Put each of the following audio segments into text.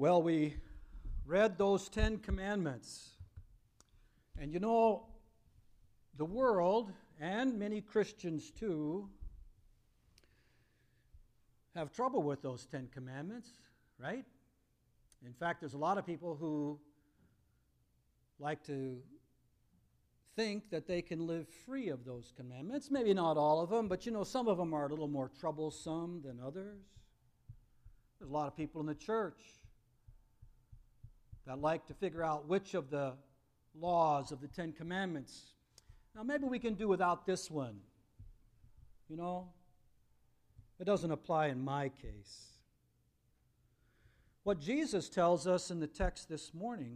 Well, we read those 10 commandments. And you know, the world, and many Christians too, have trouble with those 10 commandments, right? In fact, there's a lot of people who like to think that they can live free of those commandments. Maybe not all of them, but you know, some of them are a little more troublesome than others. There's a lot of people in the church that like to figure out which of the laws of the 10 commandments. Now, maybe we can do without this one. You know, it doesn't apply in my case. What Jesus tells us in the text this morning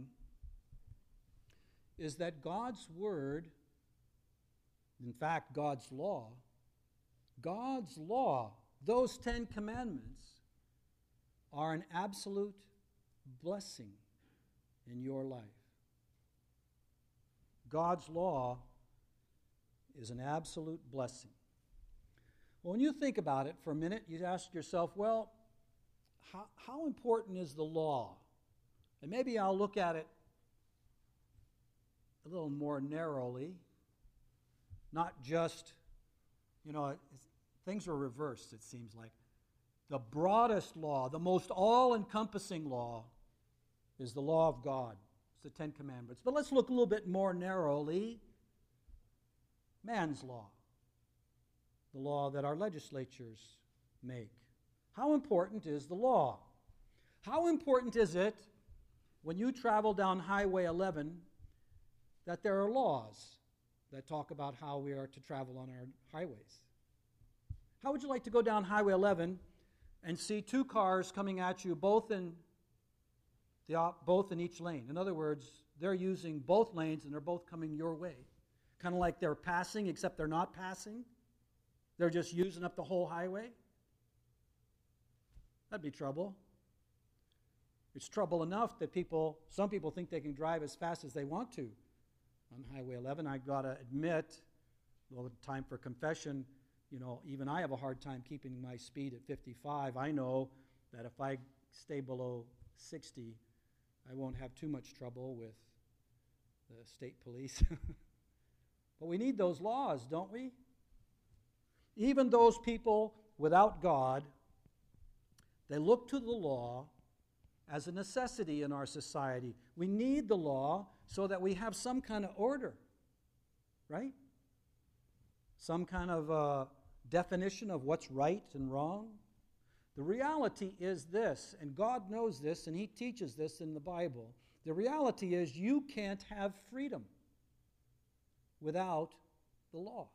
is that God's Word, in fact, God's law, those 10 commandments are an absolute blessing in your life. God's law is an absolute blessing. Well, when you think about it for a minute, you ask yourself, well, how important is the law? And maybe I'll look at it a little more narrowly, not just, things are reversed, it seems like. The broadest law, the most all-encompassing law, is the law of God. It's the 10 Commandments. But let's look a little bit more narrowly. Man's law, the law that our legislatures make. How important is the law? How important is it when you travel down Highway 11 that there are laws that talk about how we are to travel on our highways? How would you like to go down Highway 11 and see two cars coming at you both in each lane? In other words, they're using both lanes and they're both coming your way. Kind of like they're passing, except they're not passing. They're just using up the whole highway. That'd be trouble. It's trouble enough that some people think they can drive as fast as they want to on Highway 11. I've got to admit, well, time for confession, even I have a hard time keeping my speed at 55. I know that if I stay below 60, I won't have too much trouble with the state police. But we need those laws, don't we? Even those people without God, they look to the law as a necessity in our society. We need the law so that we have some kind of order, right? Some kind of definition of what's right and wrong. The reality is this, and God knows this, and He teaches this in the Bible. The reality is you can't have freedom without the law.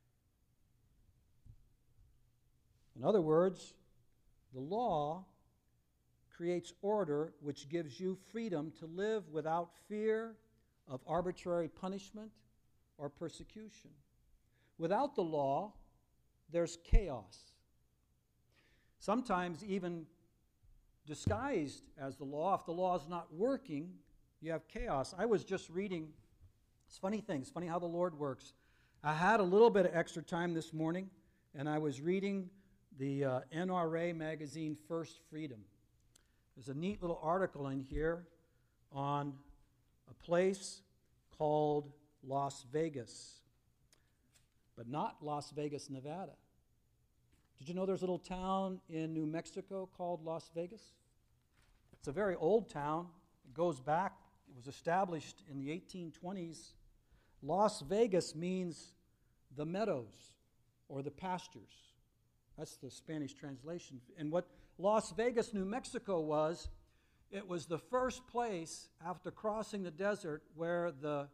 In other words, the law creates order which gives you freedom to live without fear of arbitrary punishment or persecution. Without the law, there's chaos. Sometimes even disguised as the law. If the law is not working, you have chaos. I was just reading, it's funny how the Lord works. I had a little bit of extra time this morning, and I was reading the NRA magazine, First Freedom. There's a neat little article in here on a place called Las Vegas, but not Las Vegas, Nevada. Did you know there's a little town in New Mexico called Las Vegas? It's a very old town. It goes back, it was established in the 1820s. Las Vegas means the meadows or the pastures. That's the Spanish translation. And what Las Vegas, New Mexico was, it was the first place after crossing the desert where the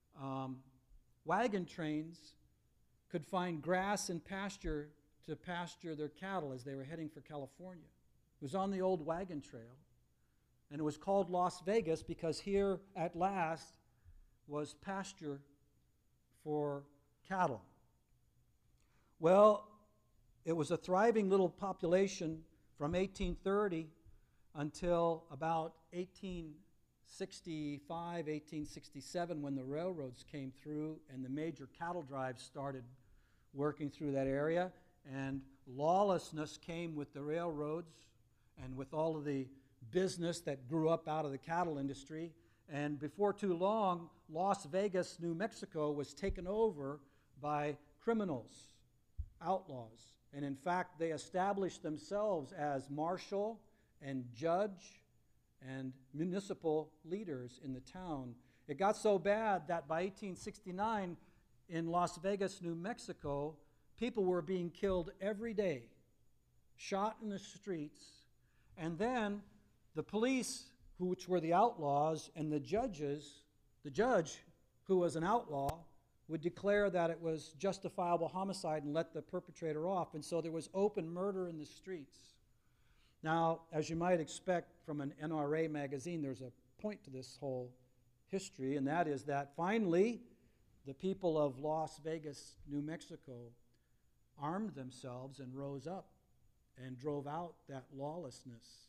wagon trains could find grass and pasture to pasture their cattle as they were heading for California. It was on the old wagon trail. And it was called Las Vegas because here at last was pasture for cattle. Well, it was a thriving little population from 1830 until about 1865, 1867, when the railroads came through and the major cattle drives started working through that area. And lawlessness came with the railroads and with all of the business that grew up out of the cattle industry. And before too long, Las Vegas, New Mexico was taken over by criminals, outlaws. And in fact, they established themselves as marshal and judge and municipal leaders in the town. It got so bad that by 1869, in Las Vegas, New Mexico, people were being killed every day, shot in the streets, and then the police, which were the outlaws, and the judge, who was an outlaw, would declare that it was justifiable homicide and let the perpetrator off. And so there was open murder in the streets. Now, as you might expect from an NRA magazine, there's a point to this whole history, and that is that finally the people of Las Vegas, New Mexico, armed themselves and rose up and drove out that lawlessness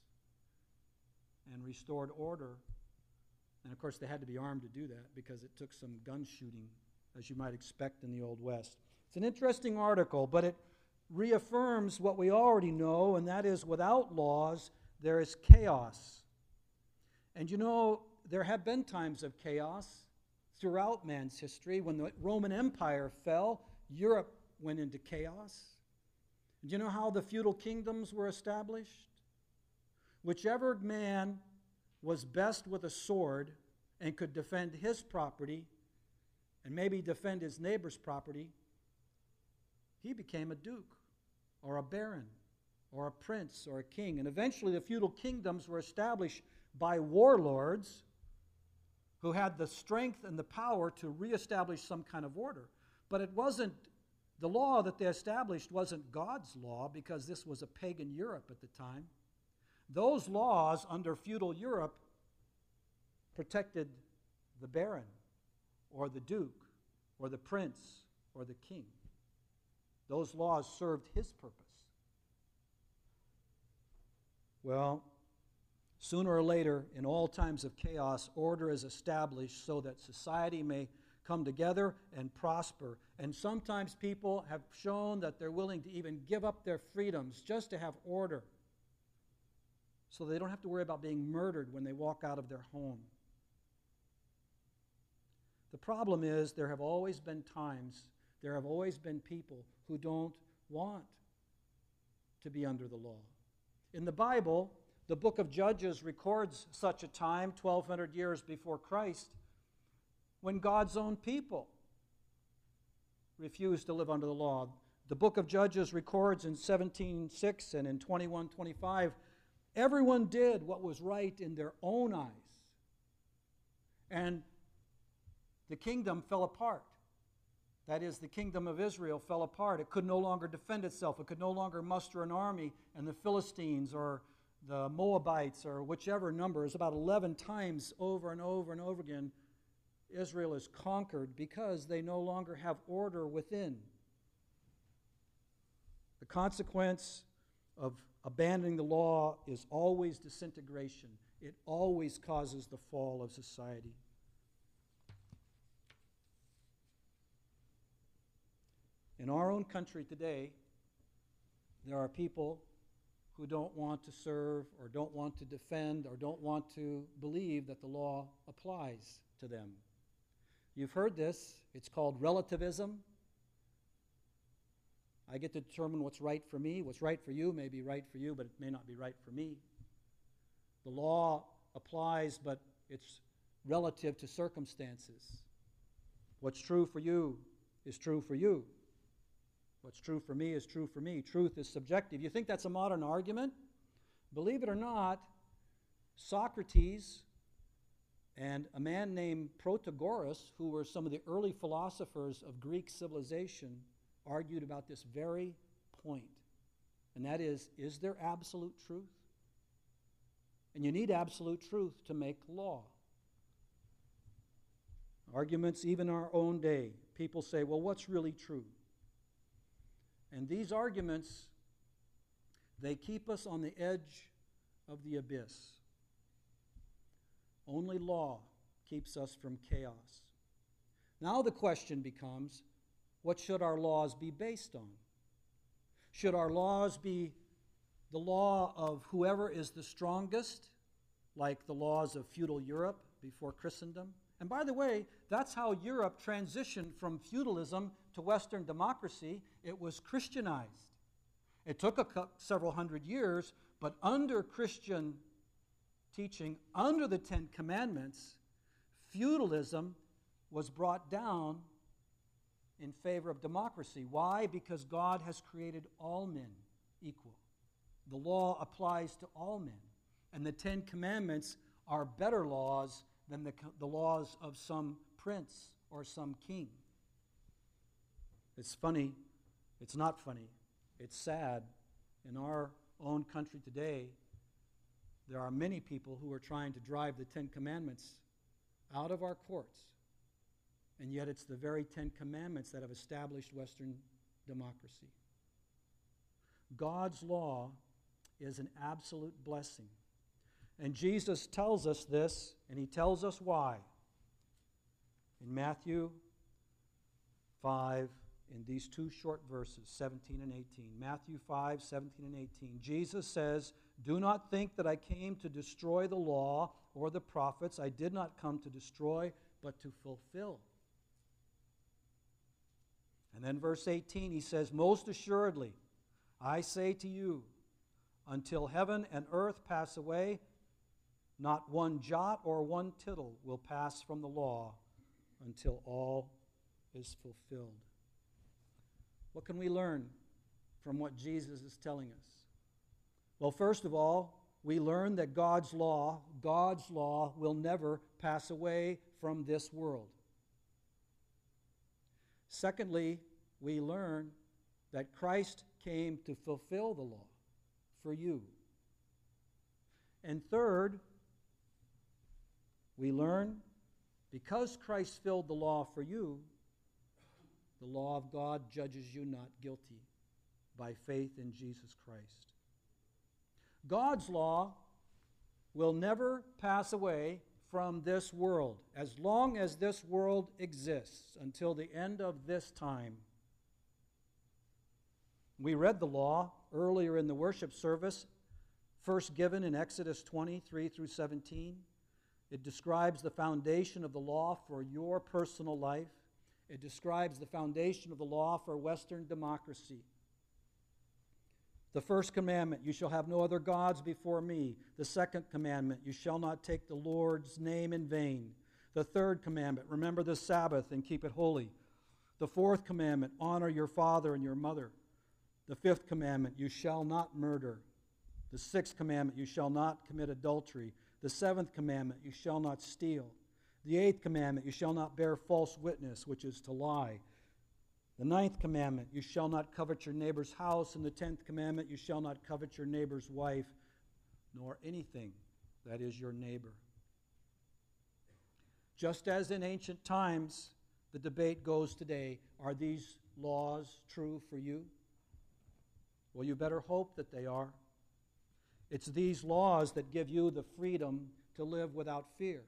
and restored order. And of course, they had to be armed to do that because it took some gun shooting, as you might expect in the Old West. It's an interesting article, but it reaffirms what we already know, and that is without laws, there is chaos. And you know, there have been times of chaos throughout man's history. When the Roman Empire fell, Europe went into chaos. Do you know how the feudal kingdoms were established? Whichever man was best with a sword and could defend his property and maybe defend his neighbor's property, he became a duke or a baron or a prince or a king. And eventually the feudal kingdoms were established by warlords who had the strength and the power to reestablish some kind of order. But it wasn't, the law that they established wasn't God's law, because this was a pagan Europe at the time. Those laws under feudal Europe protected the baron or the duke or the prince or the king. Those laws served his purpose. Well, sooner or later, in all times of chaos, order is established so that society may come together and prosper. And sometimes people have shown that they're willing to even give up their freedoms just to have order, so they don't have to worry about being murdered when they walk out of their home. The problem is there have always been people who don't want to be under the law. In the Bible, the book of Judges records such a time, 1,200 years before Christ, when God's own people refused to live under the law. The book of Judges records in 17:6 and in 21:25, everyone did what was right in their own eyes. And the kingdom fell apart. That is, the kingdom of Israel fell apart. It could no longer defend itself. It could no longer muster an army. And the Philistines or the Moabites or whichever number, is about 11 times over and over and over again, Israel is conquered because they no longer have order within. The consequence of abandoning the law is always disintegration. It always causes the fall of society. In our own country today, there are people who don't want to serve or don't want to defend or don't want to believe that the law applies to them. You've heard this. It's called relativism. I get to determine what's right for me. What's right for you may be right for you, but it may not be right for me. The law applies, but it's relative to circumstances. What's true for you is true for you. What's true for me is true for me. Truth is subjective. You think that's a modern argument? Believe it or not, Socrates and a man named Protagoras, who were some of the early philosophers of Greek civilization, argued about this very point. And that is there absolute truth? And you need absolute truth to make law. Arguments even in our own day. People say, well, what's really true? And these arguments, they keep us on the edge of the abyss. Only law keeps us from chaos. Now the question becomes, what should our laws be based on? Should our laws be the law of whoever is the strongest like the laws of feudal Europe before Christendom. And by the way, that's how Europe transitioned from feudalism to Western democracy. It was Christianized. It took several hundred years, but under Christian teaching, under the Ten Commandments, feudalism was brought down in favor of democracy. Why? Because God has created all men equal. The law applies to all men. And the Ten Commandments are better laws than the laws of some prince or some king. It's funny. It's not funny. It's sad. In our own country today, there are many people who are trying to drive the Ten Commandments out of our courts. And yet it's the very Ten Commandments that have established Western democracy. God's law is an absolute blessing. And Jesus tells us this, and he tells us why. In Matthew 5, in these two short verses, 17 and 18. Matthew 5, 17 and 18. Jesus says, "Do not think that I came to destroy the law or the prophets. I did not come to destroy, but to fulfill." And then verse 18, he says, "Most assuredly, I say to you, until heaven and earth pass away, not one jot or one tittle will pass from the law until all is fulfilled." What can we learn from what Jesus is telling us? Well, first of all, we learn that God's law will never pass away from this world. Secondly, we learn that Christ came to fulfill the law for you. And third, we learn because Christ filled the law for you, the law of God judges you not guilty by faith in Jesus Christ. God's law will never pass away from this world as long as this world exists until the end of this time. We read the law earlier in the worship service, first given in Exodus 23 through 17. It describes the foundation of the law for your personal life. It describes the foundation of the law for Western democracy. The first commandment, you shall have no other gods before me. The second commandment, you shall not take the Lord's name in vain. The third commandment, remember the Sabbath and keep it holy. The fourth commandment, honor your father and your mother. The fifth commandment, you shall not murder. The sixth commandment, you shall not commit adultery. The seventh commandment, you shall not steal. The eighth commandment, you shall not bear false witness, which is to lie. The ninth commandment, you shall not covet your neighbor's house. And the 10th commandment, you shall not covet your neighbor's wife, nor anything that is your neighbor. Just as in ancient times, the debate goes today, are these laws true for you? Well, you better hope that they are. It's these laws that give you the freedom to live without fear.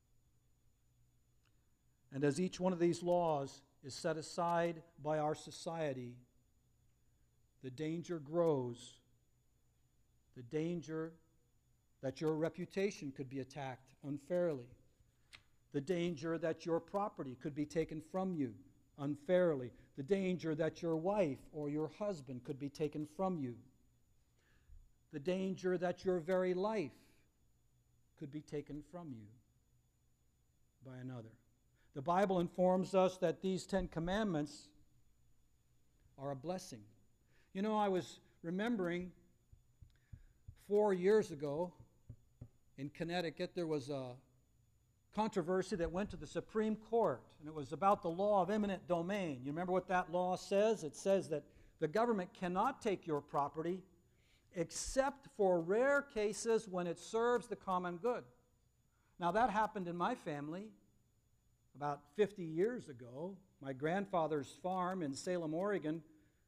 And as each one of these laws is set aside by our society, the danger grows. The danger that your reputation could be attacked unfairly. The danger that your property could be taken from you unfairly. The danger that your wife or your husband could be taken from you. The danger that your very life could be taken from you by another. The Bible informs us that these 10 commandments are a blessing. You know, I was remembering 4 years ago in Connecticut, there was a controversy that went to the Supreme Court, and it was about the law of eminent domain. You remember what that law says? It says that the government cannot take your property except for rare cases when it serves the common good. Now, that happened in my family about 50 years ago. My grandfather's farm in Salem, Oregon,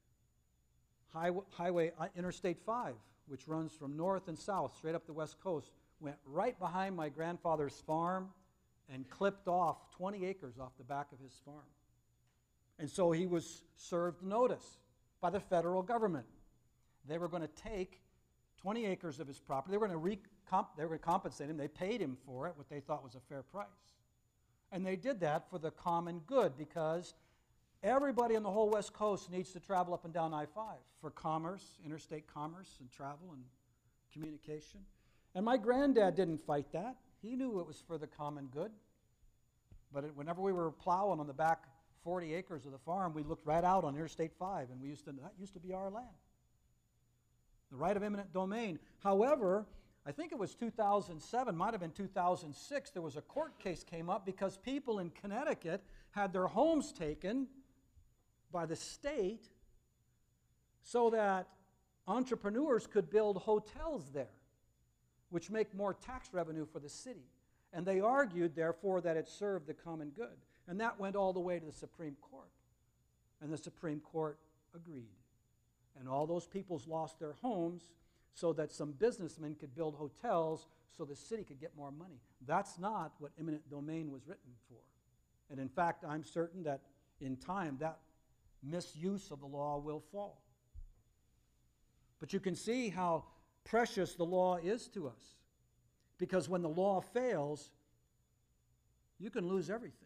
Interstate 5, which runs from north and south, straight up the west coast, went right behind my grandfather's farm and clipped off 20 acres off the back of his farm. And so he was served notice by the federal government. They were going to take 20 acres of his property. They were going to compensate him. They paid him for it, what they thought was a fair price. And they did that for the common good because everybody on the whole West Coast needs to travel up and down I-5 for commerce, interstate commerce and travel and communication. And my granddad didn't fight that. He knew it was for the common good. But whenever we were plowing on the back 40 acres of the farm, we looked right out on Interstate 5, and that used to be our land. The right of eminent domain. However, I think it was 2007, might have been 2006, there was a court case came up because people in Connecticut had their homes taken by the state so that entrepreneurs could build hotels there, which make more tax revenue for the city. And they argued, therefore, that it served the common good. And that went all the way to the Supreme Court. And the Supreme Court agreed. And all those peoples lost their homes so that some businessmen could build hotels so the city could get more money. That's not what eminent domain was written for. And in fact, I'm certain that in time that misuse of the law will fall. But you can see how precious the law is to us. Because when the law fails, you can lose everything.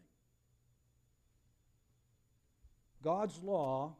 God's law,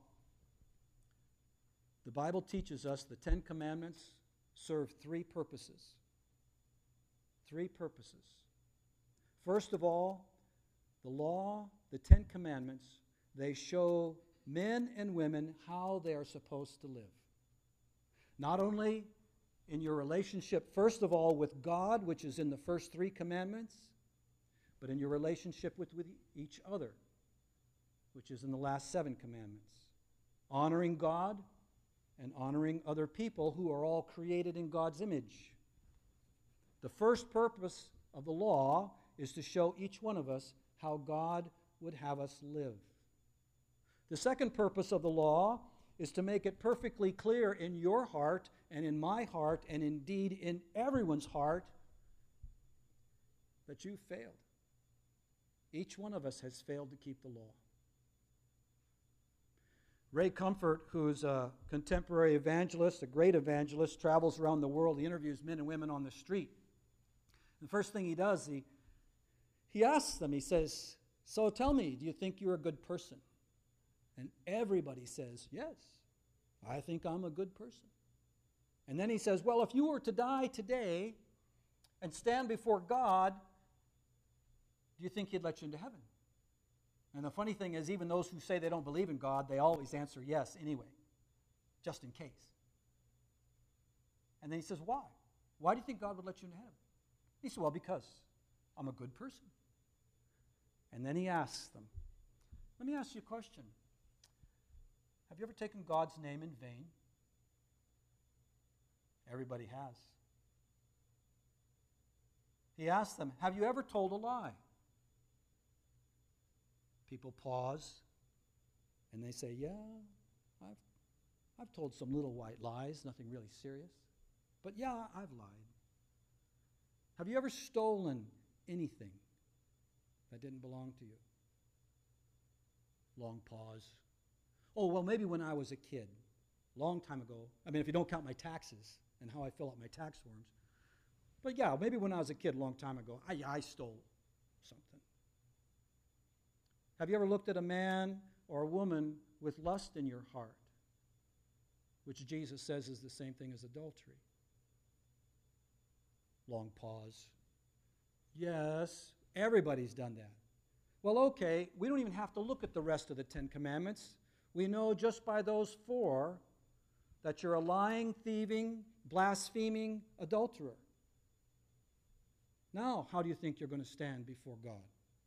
the Bible teaches us the Ten Commandments serve three purposes. Three purposes. First of all, the law, the Ten Commandments, they show men and women how they are supposed to live. Not only in your relationship, first of all, with God, which is in the first three commandments, but in your relationship with each other, which is in the last 7 commandments. Honoring God and honoring other people who are all created in God's image. The first purpose of the law is to show each one of us how God would have us live. The second purpose of the law is to make it perfectly clear in your heart and in my heart and indeed in everyone's heart that you've failed. Each one of us has failed to keep the law. Ray Comfort, who's a contemporary evangelist, a great evangelist, travels around the world. He interviews men and women on the street. The first thing he does, he asks them, he says, "So tell me, do you think you're a good person?" And everybody says, "Yes, I think I'm a good person." And then he says, "Well, if you were to die today and stand before God, do you think he'd let you into heaven?" And the funny thing is, even those who say they don't believe in God, they always answer yes anyway, just in case. And then he says, "Why? Why do you think God would let you into heaven?" He said, "Well, because I'm a good person." And then he asks them, "Let me ask you a question. Have you ever taken God's name in vain?" Everybody has. He asks them, "Have you ever told a lie?" People pause, and they say, "Yeah, I've told some little white lies, nothing really serious. But yeah, I've lied." "Have you ever stolen anything that didn't belong to you?" Long pause. "Oh, well, maybe when I was a kid, long time ago. I mean, if you don't count my taxes and how I fill out my tax forms. But yeah, maybe when I was a kid, long time ago, I stole something." "Have you ever looked at a man or a woman with lust in your heart?" Which Jesus says is the same thing as adultery. Long pause. "Yes, everybody's done that." "Well, okay, we don't even have to look at the rest of the 10 Commandments. We know just by those 4 that you're a lying, thieving, blaspheming adulterer. Now, how do you think you're going to stand before God?"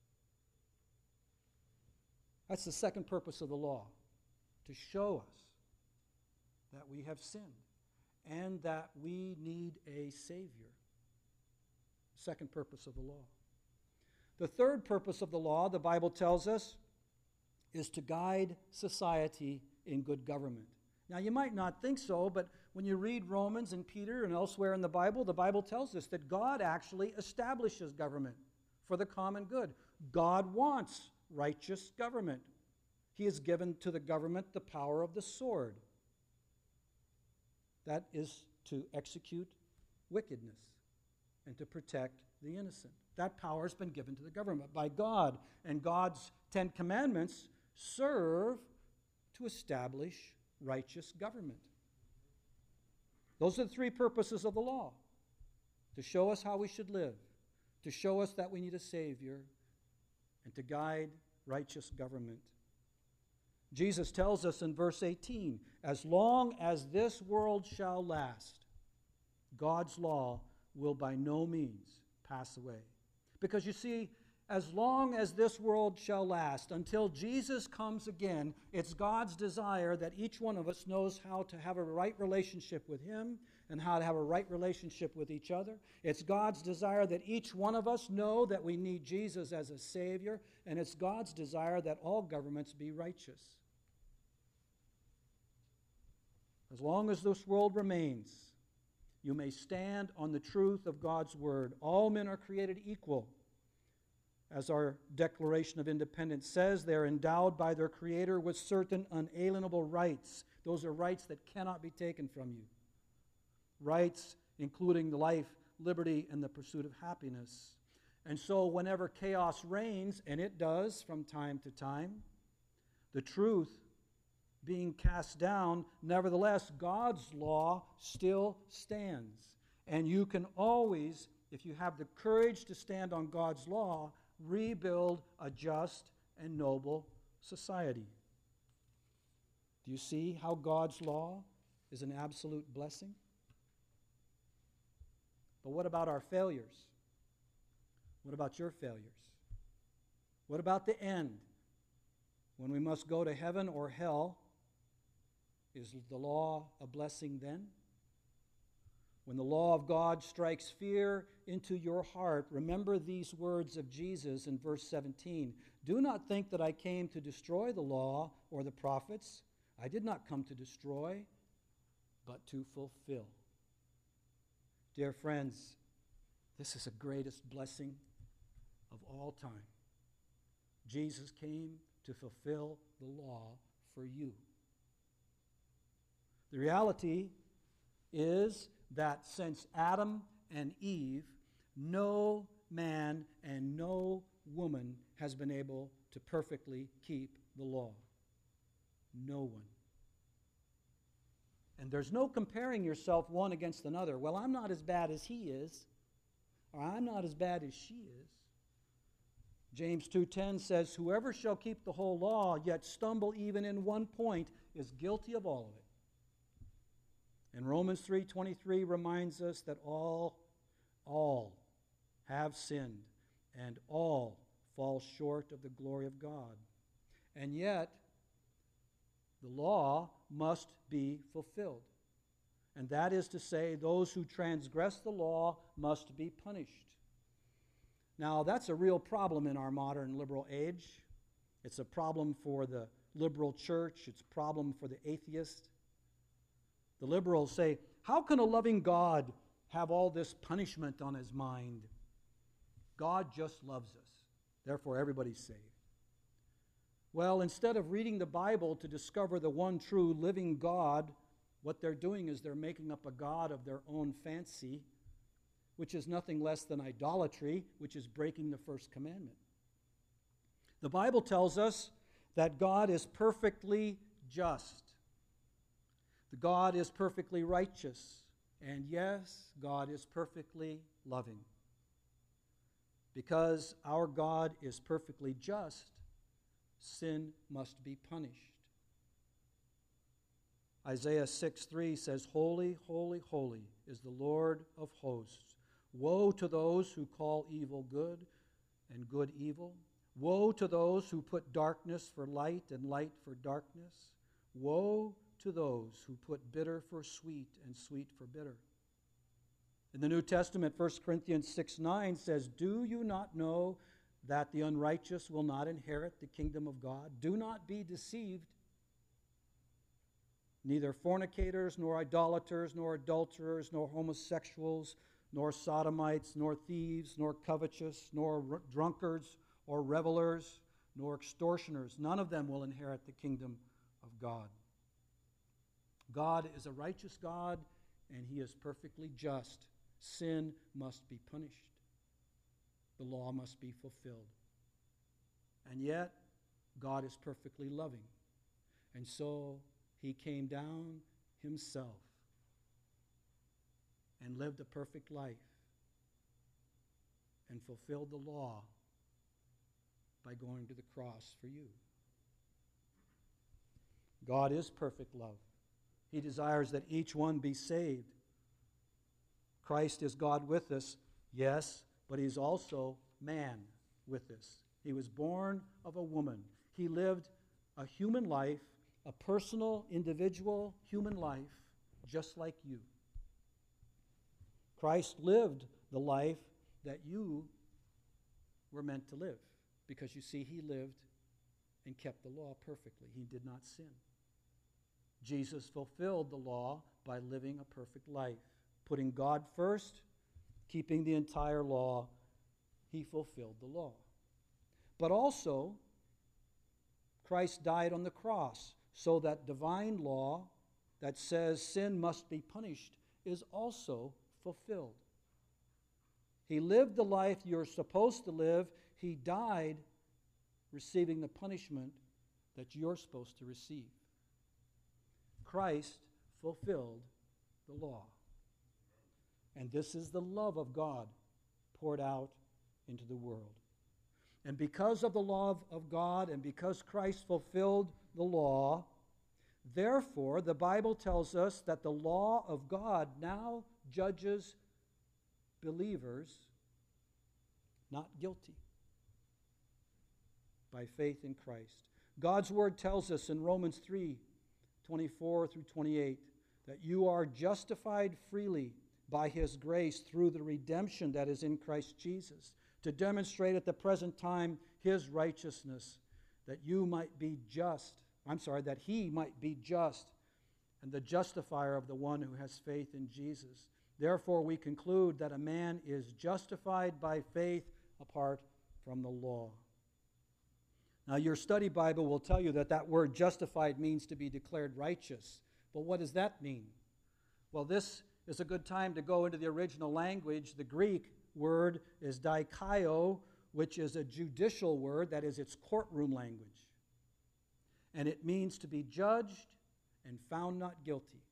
That's the second purpose of the law, to show us that we have sinned and that we need a Savior. Second purpose of the law. The third purpose of the law, the Bible tells us, is to guide society in good government. Now, you might not think so, but when you read Romans and Peter and elsewhere in the Bible tells us that God actually establishes government for the common good. God wants righteous government. He has given to the government the power of the sword. That is to execute wickedness and to protect the innocent. That power has been given to the government by God, and God's 10 commandments serve to establish righteous government. Those are the three purposes of the law: to show us how we should live, to show us that we need a Savior, and to guide righteous government. Jesus tells us in verse 18, as long as this world shall last, God's law will by no means pass away. Because you see, as long as this world shall last, until Jesus comes again, it's God's desire that each one of us knows how to have a right relationship with Him and how to have a right relationship with each other. It's God's desire that each one of us know that we need Jesus as a Savior, and it's God's desire that all governments be righteous. As long as this world remains, you may stand on the truth of God's word. All men are created equal. As our Declaration of Independence says, they are endowed by their Creator with certain unalienable rights. Those are rights that cannot be taken from you. Rights including life, liberty, and the pursuit of happiness. And so whenever chaos reigns, and it does from time to time, the truth being cast down, nevertheless, God's law still stands. And you can always, if you have the courage to stand on God's law, rebuild a just and noble society. Do you see how God's law is an absolute blessing? But what about our failures? What about your failures? What about the end? When we must go to heaven or hell, is the law a blessing then? When the law of God strikes fear into your heart, remember these words of Jesus in verse 17. Do not think that I came to destroy the law or the prophets. I did not come to destroy, but to fulfill. Dear friends, this is the greatest blessing of all time. Jesus came to fulfill the law for you. The reality is that since Adam and Eve, no man and no woman has been able to perfectly keep the law. No one. And there's no comparing yourself one against another. Well, I'm not as bad as he is, or I'm not as bad as she is. James 2:10 says, whoever shall keep the whole law, yet stumble even in one point, is guilty of all of it. And Romans 3:23 reminds us that all have sinned and all fall short of the glory of God. And yet, the law must be fulfilled. And that is to say, those who transgress the law must be punished. Now, that's a real problem in our modern liberal age. It's a problem for the liberal church. It's a problem for the atheist. The liberals say, how can a loving God have all this punishment on his mind? God just loves us. Therefore, everybody's saved. Well, instead of reading the Bible to discover the one true living God, what they're doing is they're making up a God of their own fancy, which is nothing less than idolatry, which is breaking the first commandment. The Bible tells us that God is perfectly just. God is perfectly righteous. And yes, God is perfectly loving. Because our God is perfectly just, sin must be punished. Isaiah 6:3 says, holy, holy, holy is the Lord of hosts. Woe to those who call evil good and good evil. Woe to those who put darkness for light and light for darkness. Woe to those who put bitter for sweet and sweet for bitter. In the New Testament, 1 Corinthians 6:9 says, do you not know that the unrighteous will not inherit the kingdom of God? Do not be deceived. Neither fornicators, nor idolaters, nor adulterers, nor homosexuals, nor sodomites, nor thieves, nor covetous, nor drunkards or revelers, nor extortioners, none of them will inherit the kingdom of God. God is a righteous God, and he is perfectly just. Sin must be punished. The law must be fulfilled. And yet, God is perfectly loving. And so he came down himself and lived a perfect life and fulfilled the law by going to the cross for you. God is perfect love. He desires that each one be saved. Christ is God with us, yes, but he's also man with us. He was born of a woman. He lived a human life, a personal, individual human life, just like you. Christ lived the life that you were meant to live, because you see, he lived and kept the law perfectly. He did not sin. Jesus fulfilled the law by living a perfect life, putting God first, keeping the entire law. He fulfilled the law. But also, Christ died on the cross so that divine law that says sin must be punished is also fulfilled. He lived the life you're supposed to live. He died receiving the punishment that you're supposed to receive. Christ fulfilled the law. And this is the love of God poured out into the world. And because of the love of God and because Christ fulfilled the law, therefore the Bible tells us that the law of God now judges believers not guilty by faith in Christ. God's word tells us in Romans 3:24 through 28 that you are justified freely by his grace through the redemption that is in Christ Jesus, to demonstrate at the present time his righteousness, that he might be just and the justifier of the one who has faith in Jesus. Therefore we conclude that a man is justified by faith apart from the law. Now your study Bible will tell you that that word justified means to be declared righteous. But what does that mean? Well, this is a good time to go into the original language. The Greek word is dikaio, which is a judicial word, that is, it's courtroom language. And it means to be judged and found not guilty.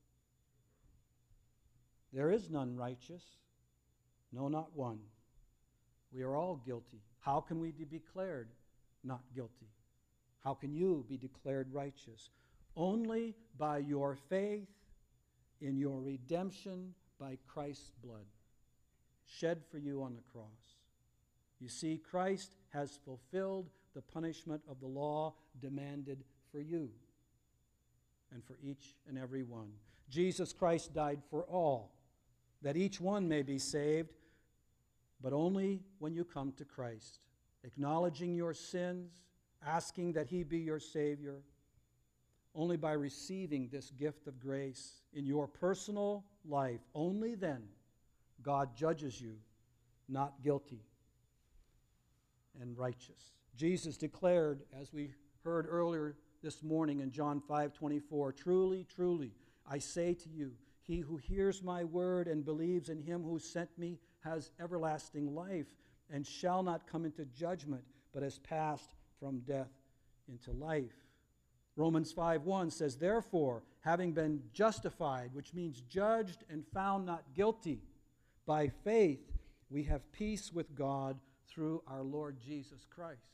There is none righteous, no, not one. We are all guilty. How can we be declared not guilty? How can you be declared righteous? Only by your faith in your redemption by Christ's blood, shed for you on the cross. You see, Christ has fulfilled the punishment of the law demanded for you and for each and every one. Jesus Christ died for all, that each one may be saved, but only when you come to Christ, acknowledging your sins, asking that he be your Savior. Only by receiving this gift of grace in your personal life, only then God judges you not guilty and righteous. Jesus declared, as we heard earlier this morning in John 5:24, truly, truly, I say to you, he who hears my word and believes in him who sent me has everlasting life and shall not come into judgment, but has passed from death into life. Romans 5:1 says, therefore, having been justified, which means judged and found not guilty, by faith we have peace with God through our Lord Jesus Christ.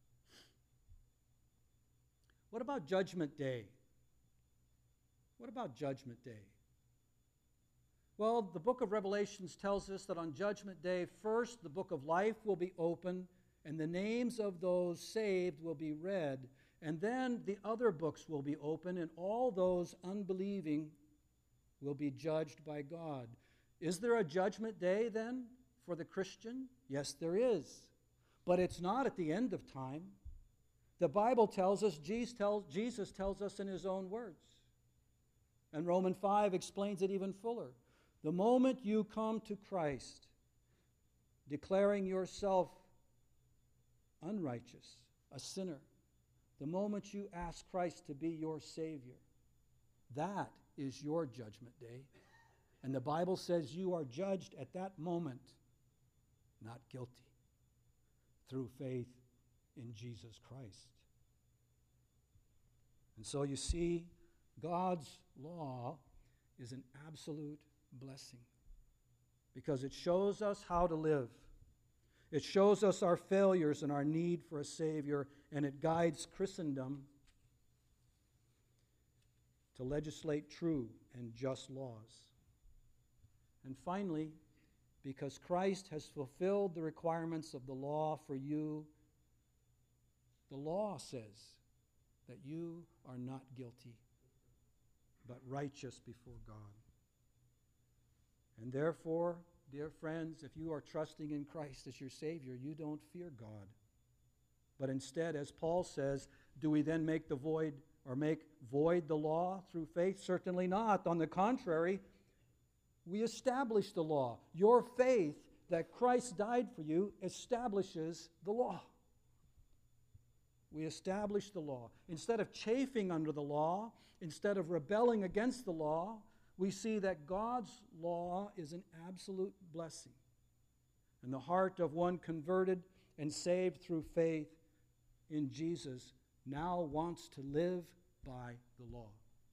What about Judgment Day? What about Judgment Day? Well, the book of Revelations tells us that on Judgment Day, first the book of life will be opened, and the names of those saved will be read. And then the other books will be open, and all those unbelieving will be judged by God. Is there a judgment day then for the Christian? Yes, there is. But it's not at the end of time. The Bible tells us, Jesus tells us in his own words. And Romans 5 explains it even fuller. The moment you come to Christ, declaring yourself unrighteous, a sinner, the moment you ask Christ to be your Savior, that is your judgment day. And the Bible says you are judged at that moment not guilty through faith in Jesus Christ. And so you see, God's law is an absolute blessing because it shows us how to live. It shows us our failures and our need for a Savior, and it guides Christendom to legislate true and just laws. And finally, because Christ has fulfilled the requirements of the law for you, the law says that you are not guilty, but righteous before God. And therefore, dear friends, if you are trusting in Christ as your Savior, you don't fear God. But instead, as Paul says, do we then make void the law through faith? Certainly not. On the contrary, we establish the law. Your faith that Christ died for you establishes the law. We establish the law. Instead of chafing under the law, instead of rebelling against the law, we see that God's law is an absolute blessing. And the heart of one converted and saved through faith in Jesus now wants to live by the law.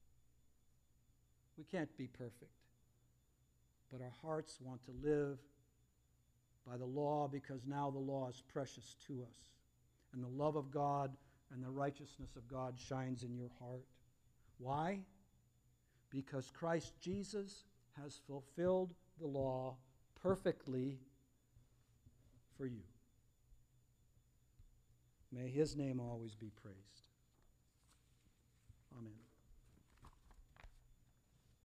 We can't be perfect, but our hearts want to live by the law because now the law is precious to us. And the love of God and the righteousness of God shines in your heart. Why? Because Christ Jesus has fulfilled the law perfectly for you. May his name always be praised. Amen.